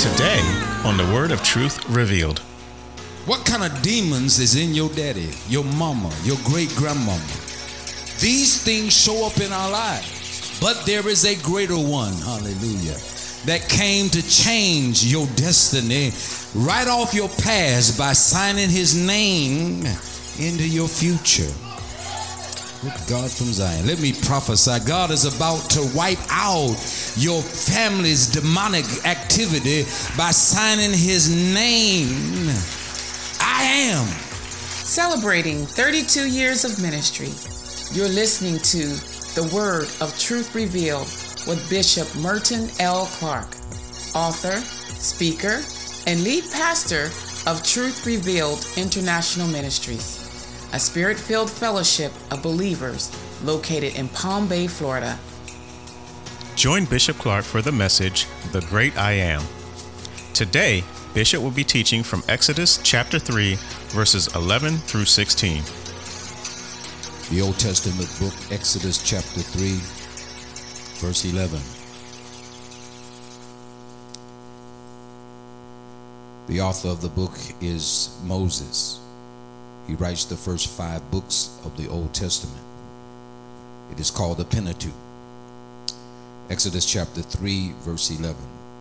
Today on the Word of Truth Revealed. What kind of demons is in your daddy, your mama, your great-grandmama? These things show up in our lives, but there is a greater one, hallelujah, that came to change your destiny, write off your past by signing his name into your future. Good God from Zion, let me prophesy. God is about to wipe out your family's demonic activity by signing his name. I am. Celebrating 32 years of ministry, you're listening to The Word of Truth Revealed with Bishop Merton L. Clark, author, speaker, and lead pastor of Truth Revealed International Ministries, a spirit-filled fellowship of believers located in Palm Bay, Florida. Join Bishop Clark for the message, The Great I Am. Today, Bishop will be teaching from Exodus chapter 3, verses 11 through 16. The Old Testament book, Exodus chapter 3, verse 11. The author of the book is Moses. He writes the first 5 books of the Old Testament. It is called the Pentateuch. Exodus chapter 3, verse 11.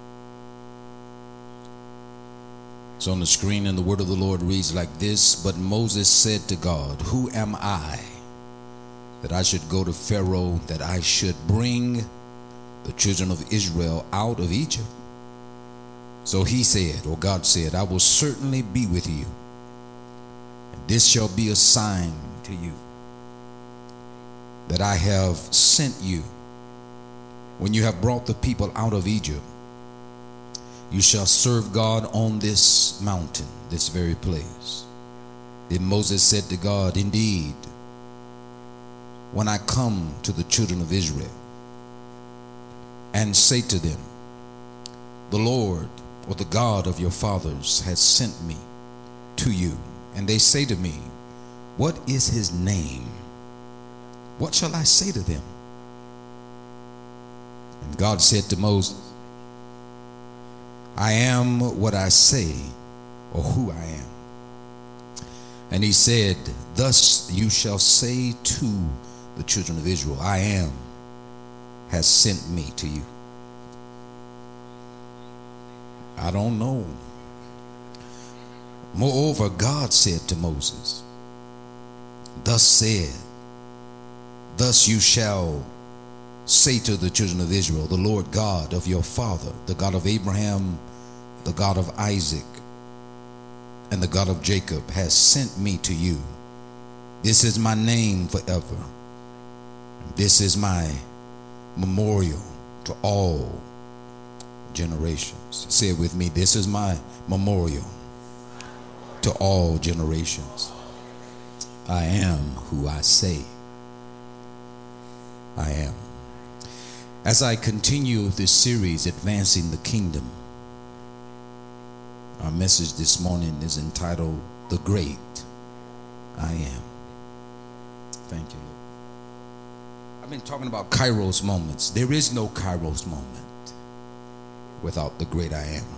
It's on the screen, and the word of the Lord reads like this: But Moses said to God, Who am I that I should go to Pharaoh, that I should bring the children of Israel out of Egypt? So he said, or God said, I will certainly be with you. And this shall be a sign to you that I have sent you. When you have brought the people out of Egypt, you shall serve God on this mountain, this very place. Then Moses said to God, Indeed, when I come to the children of Israel and say to them, The Lord, or the God of your fathers, has sent me to you, and they say to me, What is his name? What shall I say to them? And God said to Moses, I am what I say, or who I am. And he said, Thus you shall say to the children of Israel, I am has sent me to you. I don't know. Moreover, God said to Moses, Thus you shall say to the children of Israel, The Lord God of your father, the God of Abraham, the God of Isaac, and the God of Jacob, has sent me to you. This is my name forever. This is my memorial to all generations. Say it with me. This is my memorial to all generations. I am who I say I am. As I continue this series, Advancing the Kingdom, our message this morning is entitled, The Great I Am. Thank you, Lord. I've been talking about Kairos moments. There is no Kairos moment without the great I am.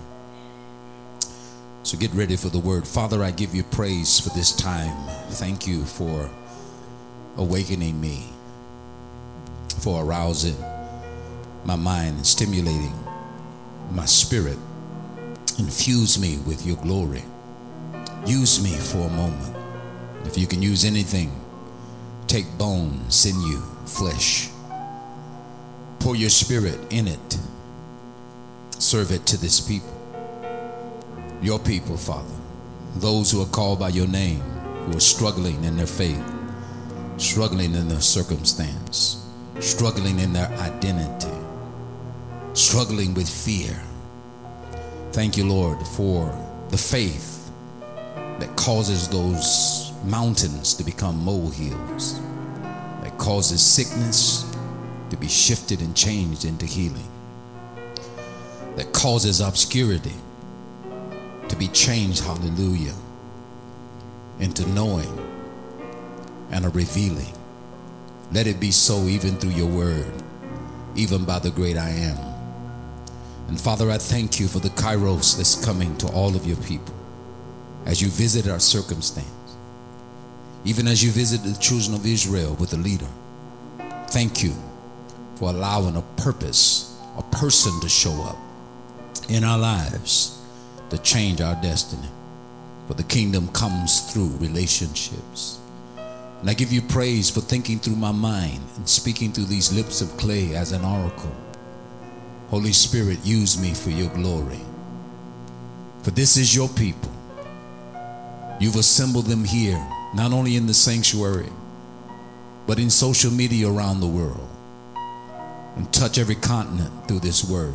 So get ready for the word. Father, I give you praise for this time. Thank you for awakening me, for arousing my mind and stimulating my spirit. Infuse me with your glory. Use me for a moment. If you can use anything, take bone, sinew, flesh. Pour your spirit in it. Serve it to this people. Your people, Father. Those who are called by your name, who are struggling in their faith, struggling in their circumstance, struggling in their identity, struggling with fear. Thank you, Lord, for the faith that causes those mountains to become molehills, that causes sickness to be shifted and changed into healing, that causes obscurity to be changed, hallelujah, into knowing and a revealing. Let it be so even through your word, even by the great I am. And Father, I thank you for the kairos that's coming to all of your people as you visit our circumstance. Even as you visit the children of Israel with a leader. Thank you for allowing a purpose, a person to show up in our lives to change our destiny. For the kingdom comes through relationships. And I give you praise for thinking through my mind and speaking through these lips of clay as an oracle. Holy Spirit, use me for your glory. For this is your people. You've assembled them here, not only in the sanctuary, but in social media around the world. And touch every continent through this word.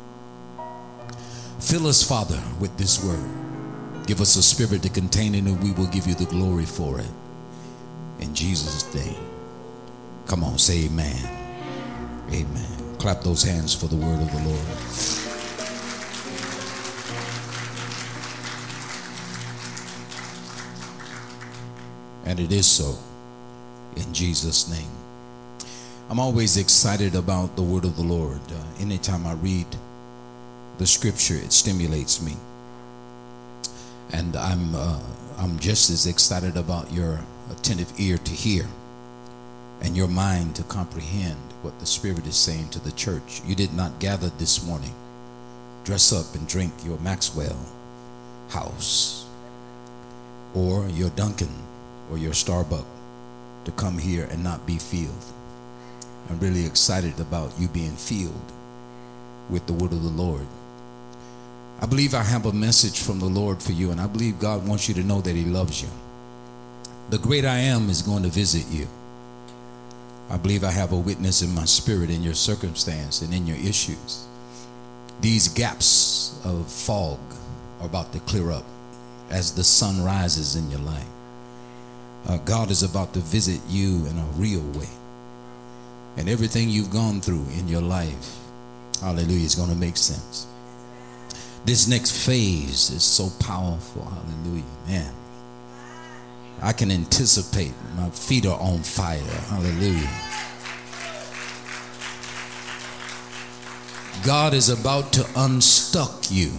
Fill us, Father, with this word. Give us a spirit to contain it, and we will give you the glory for it. In Jesus' name. Come on, say amen. Amen. Clap those hands for the word of the Lord. And it is so, in Jesus' name. I'm always excited about the word of the Lord. Anytime I read the scripture, it stimulates me. And I'm just as excited about your attentive ear to hear and your mind to comprehend what the Spirit is saying to the church. You did not gather this morning, dress up and drink your Maxwell house or your Dunkin' or your Starbucks to come here and not be filled. I'm really excited about you being filled with the word of the Lord. I believe I have a message from the Lord for you, and I believe God wants you to know that he loves you. The great I am is going to visit you. I believe I have a witness in my spirit in your circumstance and in your issues. These gaps of fog are about to clear up as the sun rises in your life. God is about to visit you in a real way. And everything you've gone through in your life, hallelujah, is going to make sense. This next phase is so powerful, hallelujah, man. I can anticipate. My feet are on fire. Hallelujah. God is about to unstuck you.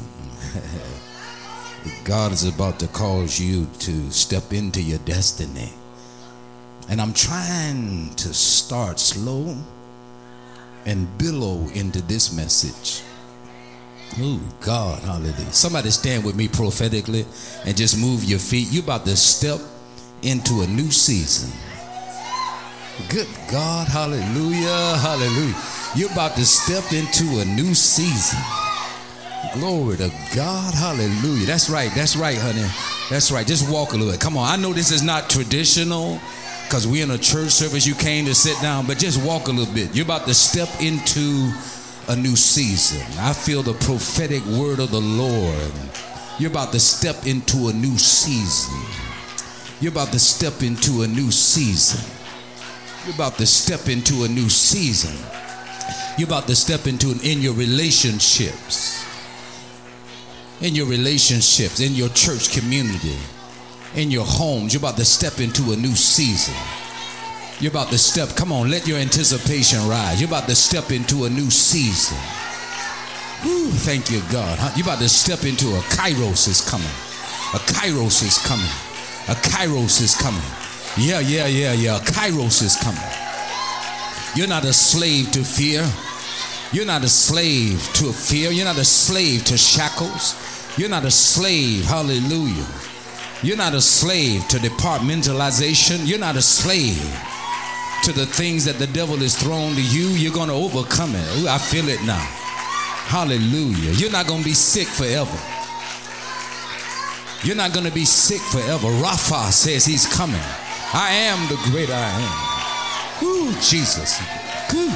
God is about to cause you to step into your destiny. And I'm trying to start slow and billow into this message. Oh, God, hallelujah. Somebody stand with me prophetically and just move your feet. You're about to step into a new season. Good God, hallelujah, hallelujah. You're about to step into a new season. Glory to God, hallelujah. That's right, honey. That's right. Just walk a little bit. Come on, I know this is not traditional because we're in a church service. You came to sit down, but just walk a little bit. You're about to step into a new season. I feel the prophetic word of the Lord. You're about to step into a new season. You're about to step into a new season. You're about to step into a new season. You're about to step into in your relationships. In your relationships, in your church community, in your homes. You're about to step into a new season. You're about to step, come on, let your anticipation rise. You're about to step into a new season. Whew, thank you, God. You're about to step into a kairos is coming. A kairos is coming. A kairos is coming. Yeah. A kairos is coming. You're not a slave to fear. You're not a slave to fear. You're not a slave to shackles. You're not a slave, hallelujah. You're not a slave to departmentalization. You're not a slave to the things that the devil has thrown to you. You're going to overcome it. Ooh, I feel it now. Hallelujah. You're not going to be sick forever. You're not going to be sick forever. Rapha says he's coming. I am the great I am. Ooh, Jesus. Ooh.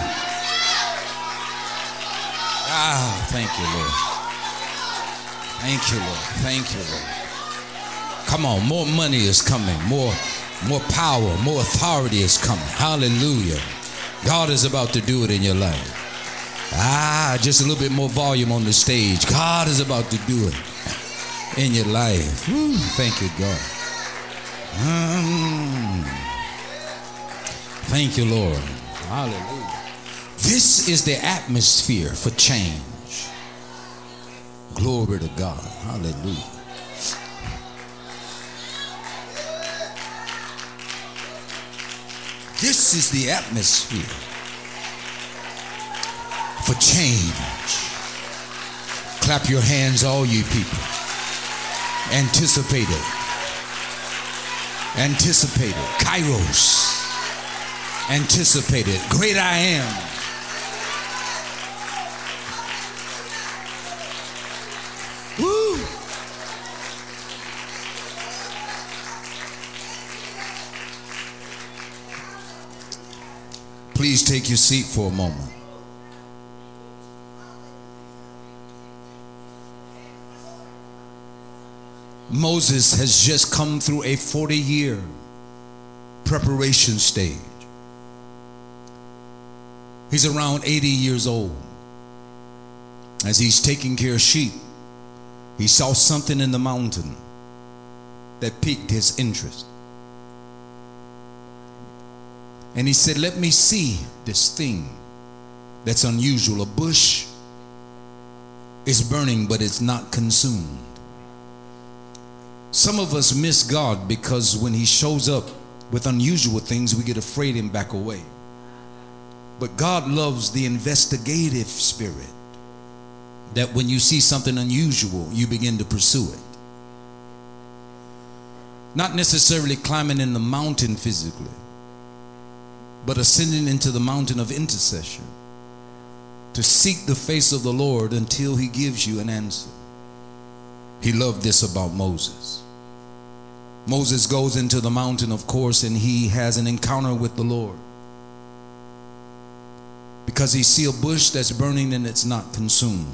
Ah, thank you, Lord. Thank you, Lord. Thank you, Lord. Come on, more money is coming. More power, more authority is coming. Hallelujah. God is about to do it in your life. Just a little bit more volume on the stage. God is about to do it in your life. Woo, thank you, God. Thank you, Lord. Hallelujah. This is the atmosphere for change. Glory to God. Hallelujah. This is the atmosphere for change. Clap your hands, all you people. Anticipate it. Anticipate it. Kairos. Anticipate it. Great I am. Woo! Please take your seat for a moment. Moses has just come through a 40-year preparation stage. He's around 80 years old. As he's taking care of sheep, he saw something in the mountain that piqued his interest. And he said, let me see this thing that's unusual. A bush is burning, but it's not consumed. Some of us miss God because when he shows up with unusual things, we get afraid and back away. But God loves the investigative spirit, that when you see something unusual, you begin to pursue it. Not necessarily climbing in the mountain physically, but ascending into the mountain of intercession to seek the face of the Lord until he gives you an answer. He loved this about Moses. Moses goes into the mountain, of course, and he has an encounter with the Lord, because he sees a bush that's burning and it's not consumed.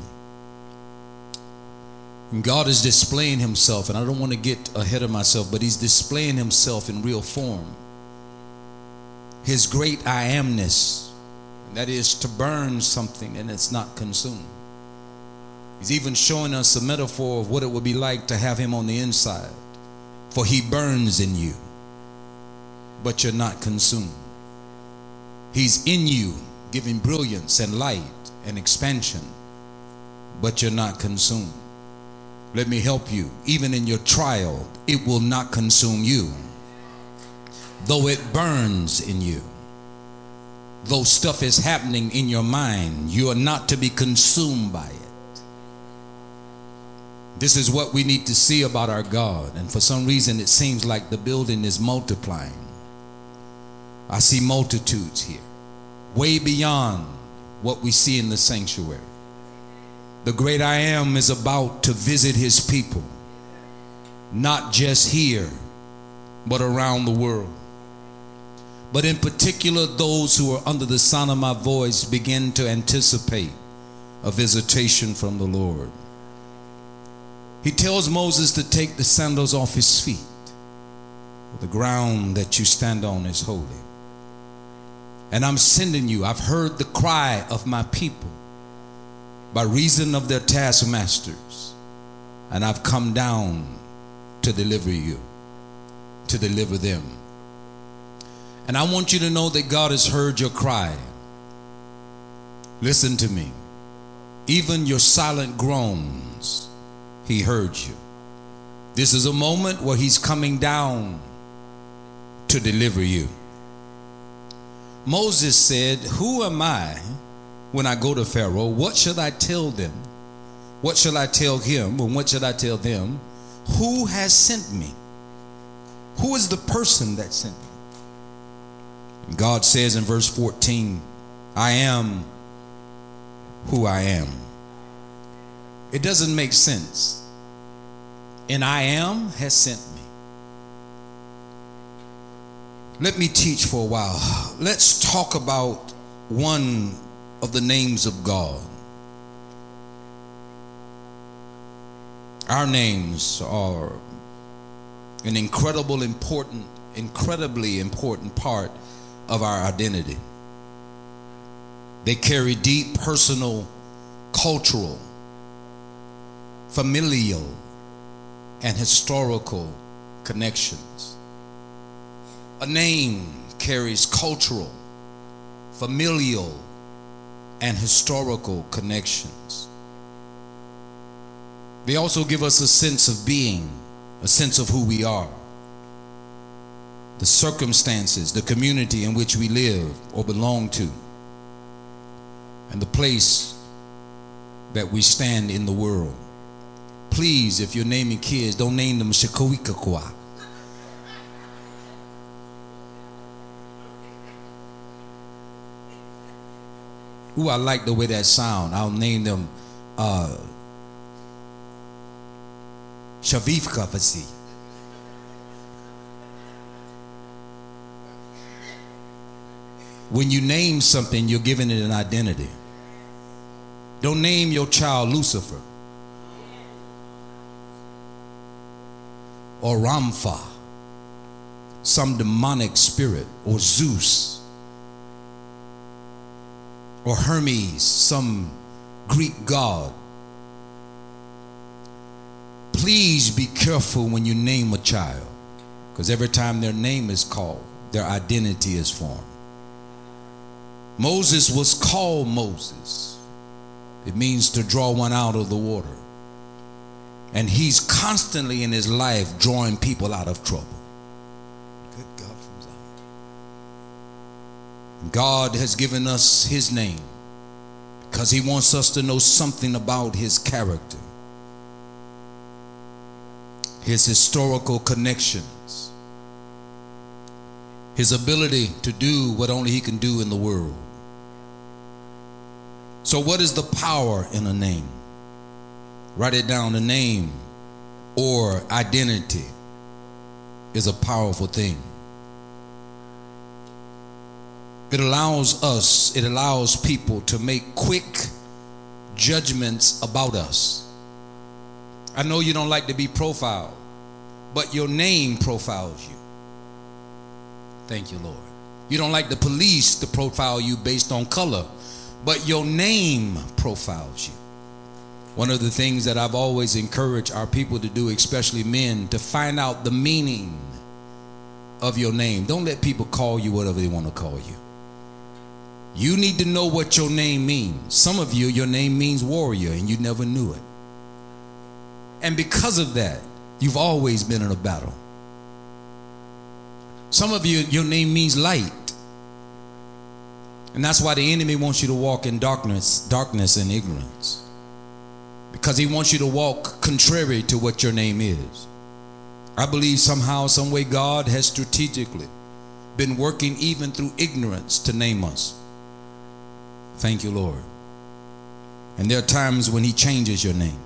And God is displaying himself, and I don't want to get ahead of myself, but he's displaying himself in real form. His great I amness, that is to burn something and it's not consumed. He's even showing us a metaphor of what it would be like to have him on the inside. For he burns in you, but you're not consumed. He's in you, giving brilliance and light and expansion, but you're not consumed. Let me help you. Even in your trial, it will not consume you. Though it burns in you, though stuff is happening in your mind, you are not to be consumed by it. This is what we need to see about our God. And for some reason, it seems like the building is multiplying. I see multitudes here, way beyond what we see in the sanctuary. The great I am is about to visit his people, not just here, but around the world. But in particular, those who are under the sound of my voice begin to anticipate a visitation from the Lord. He tells Moses to take the sandals off his feet. The ground that you stand on is holy. And I'm sending you. I've heard the cry of my people by reason of their taskmasters, and I've come down to deliver you, to deliver them. And I want you to know that God has heard your cry. Listen to me. Even your silent groans, he heard you. This is a moment where he's coming down to deliver you. Moses said, who am I when I go to Pharaoh? What should I tell them? What shall I tell him? And what should I tell them? Who has sent me? Who is the person that sent me? And God says in verse 14, I am who I am. It doesn't make sense. And I am has sent me. Let me teach for a while. Let's talk about one of the names of God. Our names are an incredibly important part of our identity. They carry deep personal, cultural, familial, and historical connections. A name carries cultural, familial, and historical connections. They also give us a sense of being, a sense of who we are, the circumstances, the community in which we live or belong to, and the place that we stand in the world. Please, if you're naming kids, don't name them Shakowikakwa. Ooh, I like the way that sound. I'll name them Shavifka Fasi. When you name something, you're giving it an identity. Don't name your child Lucifer or Rampha, some demonic spirit, or Zeus or Hermes, some Greek god. Please be careful when you name a child, because every time their name is called, their identity is formed. Moses was called Moses. It means to draw one out of the water. And he's constantly in his life drawing people out of trouble. Good God from Zion. God has given us his name because he wants us to know something about his character, his historical connections, his ability to do what only he can do in the world. So what is the power in a name? Write it down. A name or identity is a powerful thing. It allows people to make quick judgments about us. I know you don't like to be profiled, but your name profiles you. Thank you, Lord. You don't like the police to profile you based on color, but your name profiles you. One of the things that I've always encouraged our people to do, especially men, to find out the meaning of your name. Don't let people call you whatever they want to call you. You need to know what your name means. Some of you, your name means warrior, and you never knew it. And because of that, you've always been in a battle. Some of you, your name means light. And that's why the enemy wants you to walk in darkness and ignorance. Because he wants you to walk contrary to what your name is. I believe somehow, some way, God has strategically been working even through ignorance to name us. Thank you, Lord. And there are times when he changes your name.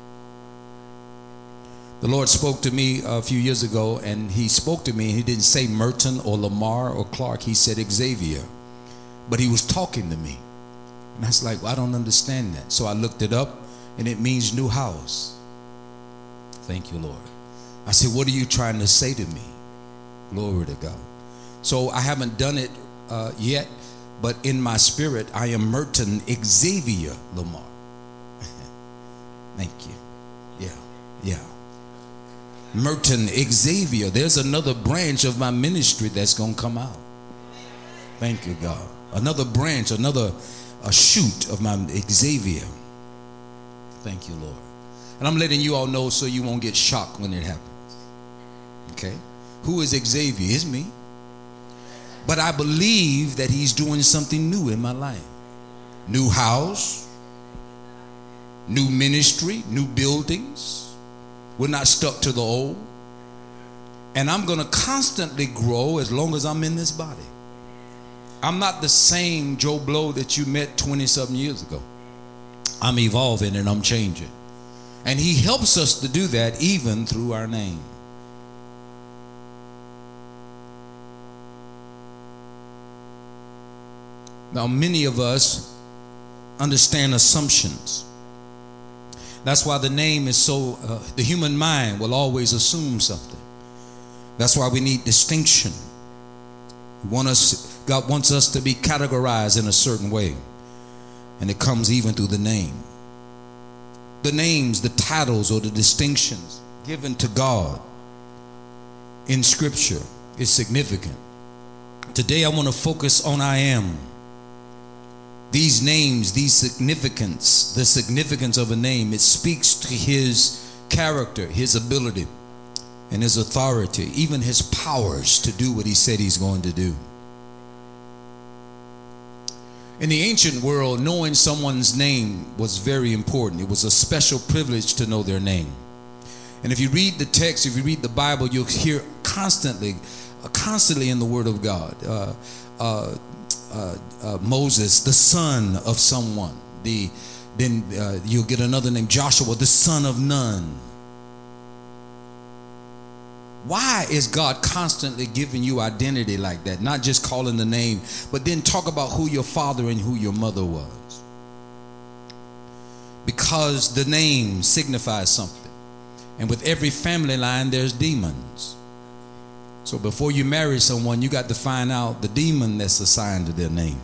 The Lord spoke to me a few years ago, and he spoke to me, and he didn't say Merton or Lamar or Clark. He said Xavier. But he was talking to me. And I was like, well, I don't understand that. So I looked it up, and it means new house. Thank you, Lord. I said, what are you trying to say to me? Glory to God. So I haven't done it yet, but in my spirit, I am Merton Xavier Lamar. Thank you. Yeah. Merton Xavier. There's another branch of my ministry that's going to come out. Thank you, God. Another branch, a shoot of my Xavier. Thank you, Lord. And I'm letting you all know so you won't get shocked when it happens. Okay? Who is Xavier? It's me. But I believe that he's doing something new in my life. New house, new ministry, new buildings. We're not stuck to the old. And I'm going to constantly grow as long as I'm in this body. I'm not the same Joe Blow that you met 20-something years ago. I'm evolving and I'm changing. And he helps us to do that even through our name. Now, many of us understand assumptions. That's why the name is so, the human mind will always assume something. That's why we need distinction. God wants us to be categorized in a certain way. And it comes even through the name. The names, the titles, or the distinctions given to God in Scripture is significant. Today I want to focus on I am. These names, the significance of a name, it speaks to his character, his ability, and his authority, even his powers to do what he said he's going to do. In the ancient world, knowing someone's name was very important. It was a special privilege to know their name. And if you read the text, if you read the Bible, you'll hear constantly in the Word of God, Moses, the son of someone. Then you'll get another name, Joshua, the son of Nun. Why is God constantly giving you identity like that? Not just calling the name, but then talk about who your father and who your mother was. Because the name signifies something. And with every family line, there's demons. So before you marry someone, you got to find out the demon that's assigned to their name.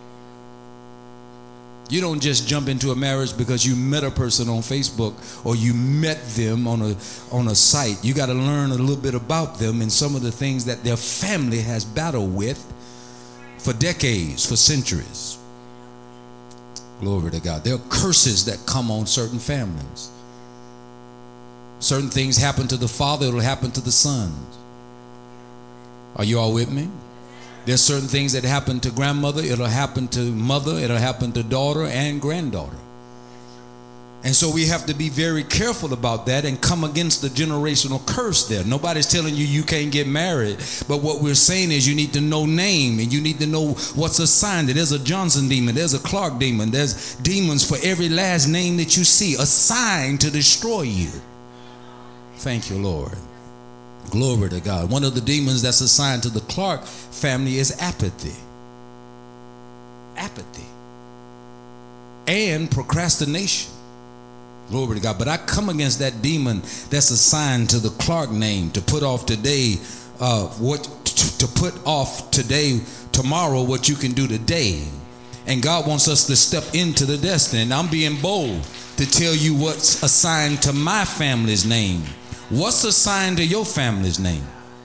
You don't just jump into a marriage because you met a person on Facebook or you met them on a site. You got to learn a little bit about them and some of the things that their family has battled with for decades, for centuries. Glory to God. There are curses that come on certain families. Certain things happen to the father, it'll happen to the sons. Are you all with me? There's certain things that happen to grandmother, it'll happen to mother, it'll happen to daughter and granddaughter. And so we have to be very careful about that and come against the generational curse there. Nobody's telling you you can't get married, but what we're saying is you need to know name and you need to know what's assigned. There's a Johnson demon, there's a Clark demon, there's demons for every last name that you see assigned to destroy you. Thank you, Lord. Glory to God. One of the demons that's assigned to the Clark family is apathy. Apathy. And procrastination. Glory to God. But I come against that demon that's assigned to the Clark name to put off today, tomorrow, what you can do today. And God wants us to step into the destiny. And I'm being bold to tell you what's assigned to my family's name. What's assigned to your family's name?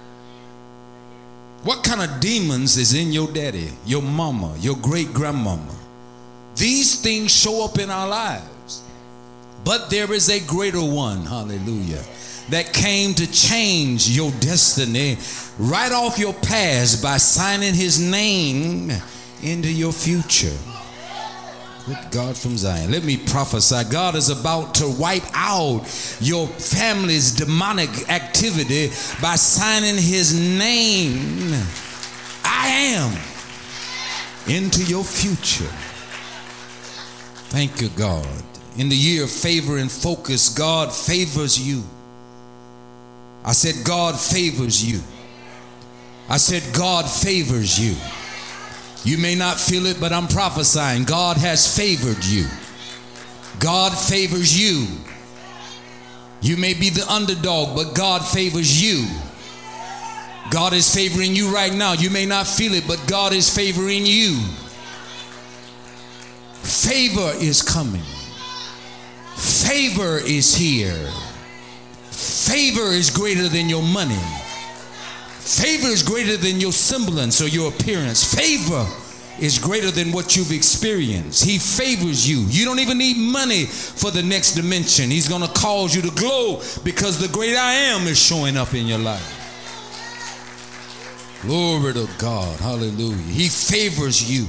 What kind of demons is in your daddy, your mama, your great grandmama? These things show up in our lives. But there is a greater one, hallelujah, that came to change your destiny right off your past by signing his name into your future. Good God from Zion. Let me prophesy. God is about to wipe out your family's demonic activity by signing his name, I am, into your future. Thank you, God. In the year of favor and focus, God favors you. I said God favors you. I said God favors you. You may not feel it, but I'm prophesying. God has favored you. God favors you. You may be the underdog, but God favors you. God is favoring you right now. You may not feel it, but God is favoring you. Favor is coming. Favor is here. Favor is greater than your money. Favor is greater than your semblance or your appearance. Favor is greater than what you've experienced. He favors you. You don't even need money for the next dimension. He's going to cause you to glow because the great I am is showing up in your life. Glory to God. Hallelujah. He favors you.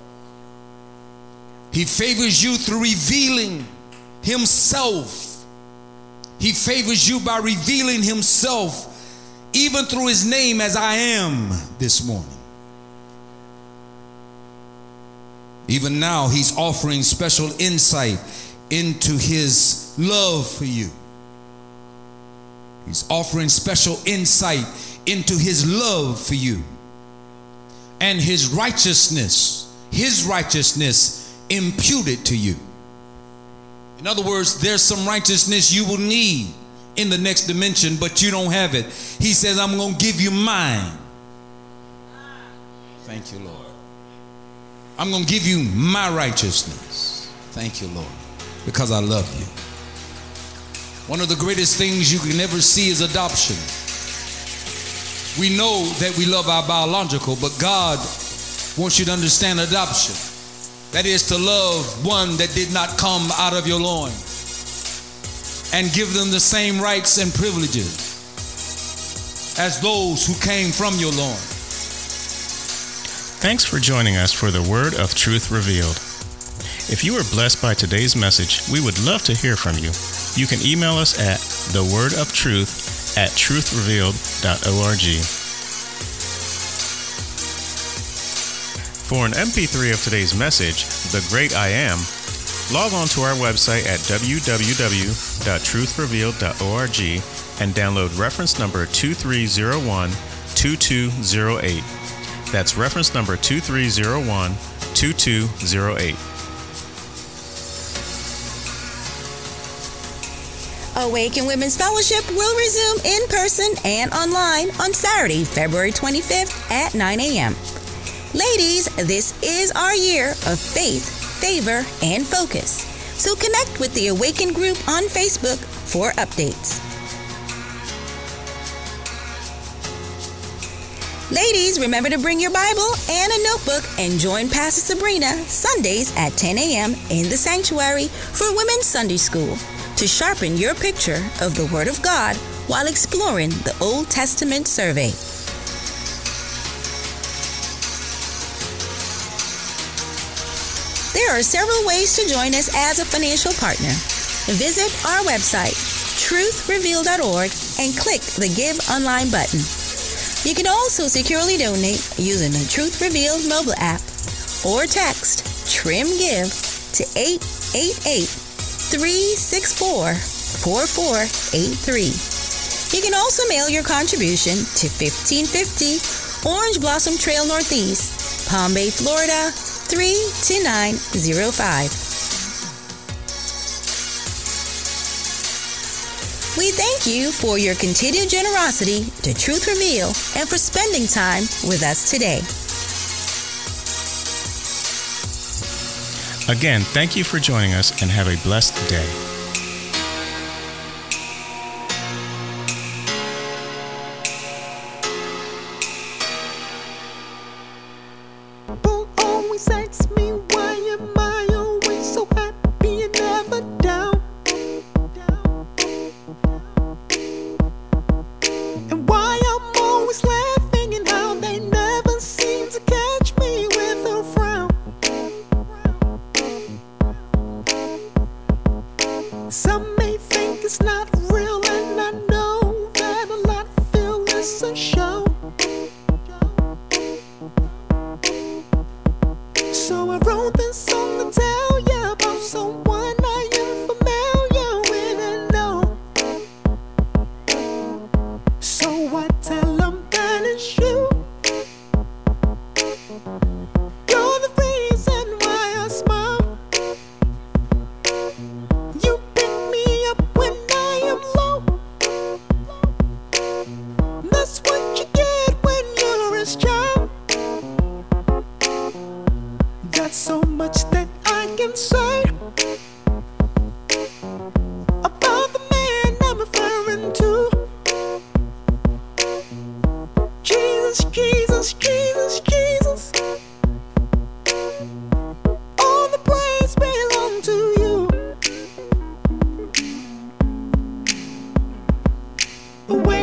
He favors you through revealing himself. He favors you by revealing himself even through his name as I am this morning. Even now, he's offering special insight into his love for you. He's offering special insight into his love for you. And his righteousness imputed to you. In other words, there's some righteousness you will need in the next dimension, but you don't have it. He says, I'm going to give you mine. Thank you, Lord. I'm going to give you my righteousness. Thank you, Lord, because I love you. One of the greatest things you can ever see is adoption. We know that we love our biological, but God wants you to understand adoption. That is to love one that did not come out of your loin and give them the same rights and privileges as those who came from your loin. Thanks for joining us for the Word of Truth Revealed. If you were blessed by today's message, we would love to hear from you. You can email us at thewordofTruth@truthrevealed.org. For an MP3 of today's message, The Great I Am, log on to our website at www.truthrevealed.org and download reference number 2301-2208. That's reference number 2301-2208. Awaken Women's Fellowship will resume in person and online on Saturday, February 25th at 9 a.m. Ladies, this is our year of faith, favor, and focus. So connect with the Awaken group on Facebook for updates. Ladies, remember to bring your Bible and a notebook and join Pastor Sabrina Sundays at 10 a.m. in the sanctuary for Women's Sunday School to sharpen your picture of the Word of God while exploring the Old Testament survey. There are several ways to join us as a financial partner. Visit our website, truthrevealed.org, and click the Give Online button. You can also securely donate using the Truth Revealed mobile app or text Trim Give to 888-364-4483. You can also mail your contribution to 1550 Orange Blossom Trail Northeast, Palm Bay, Florida 32905. We thank you for your continued generosity to Truth Revealed and for spending time with us today. Again, thank you for joining us and have a blessed day. Some may think it's not real, and I know that a lot feel it's a show. So I wrote this song to tell you about someone I am familiar with and know. So I tell them that it's you. You're the reason why I smile. So much that I can say about the man I'm referring to. Jesus, Jesus, Jesus, Jesus. All the praise belong to you. The way